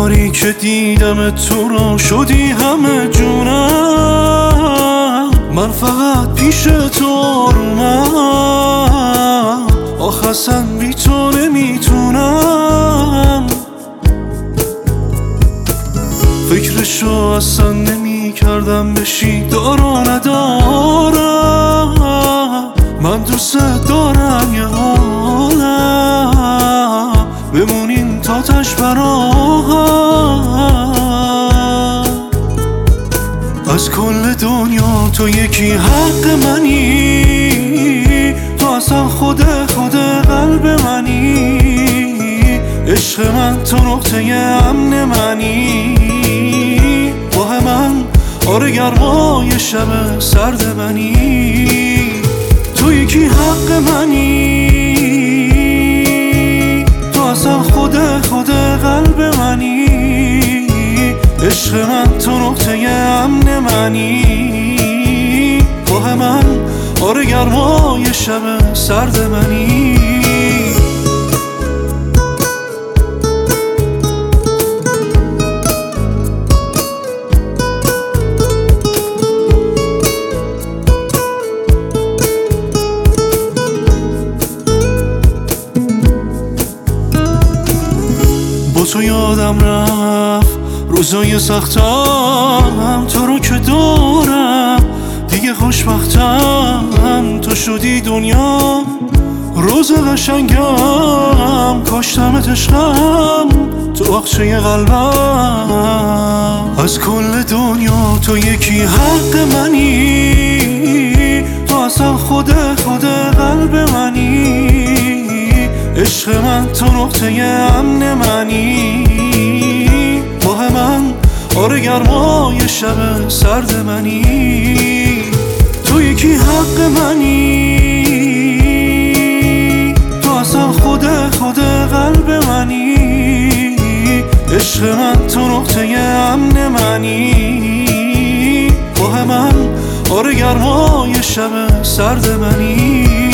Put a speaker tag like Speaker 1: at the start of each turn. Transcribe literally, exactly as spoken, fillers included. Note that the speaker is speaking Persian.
Speaker 1: باری که دیدم تو رو شدی همه جونم. من فقط پیش تو آرومم، آخ اصلا بی تو نمیتونم. فکرشو اصلا نمی کردم بشی دارو ندارم. من دوست دارم یه حالم بمونیم تا تش براهم. از کل دنیا تو یکی حق منی، تو اصلا خود خود قلب منی. عشق من تو نقطه امن منی، ماه من آره گرمای شب سرد منی. تو یکی حق منی، تو اصلا خود خود قلب منی. عشق من تو نقطه امن منی، ماه من آره گرمای شب سرد منی. با تو یادم رفت روزای سختم، تو رو که دارم دیگه خوشبختم. تو شدی دنیا روز قشنگم، کاشتمت عشقم تو باغچه قلبم. از کل دنیا تو یکی حق منی، تو اصلا خود خود قلب منی. عشق من تو نقطه امن منی، ماه من آره گرمای شب سرد منی. تو یکی حق منی، تو اصلا خود خود قلب منی. عشق من تو نقطه امن منی، ماه من آره گرمای شب سرد منی.